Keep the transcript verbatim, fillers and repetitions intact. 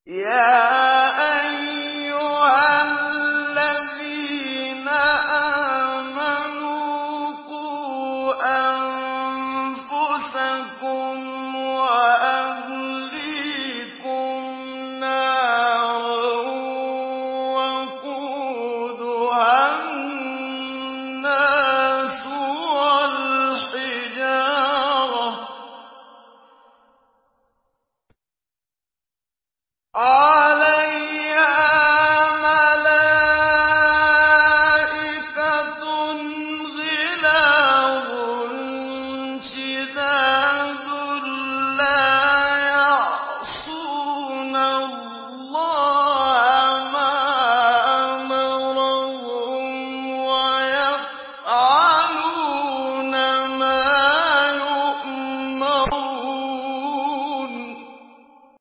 يَا أَيُّهَا الَّذِينَ آمَنُوا قُوا أَنفُسَكُمْ وَأَهْلِيكُمْ نَارًا وَقُودُهَا النَّاسُ وَالْحِجَارَةُ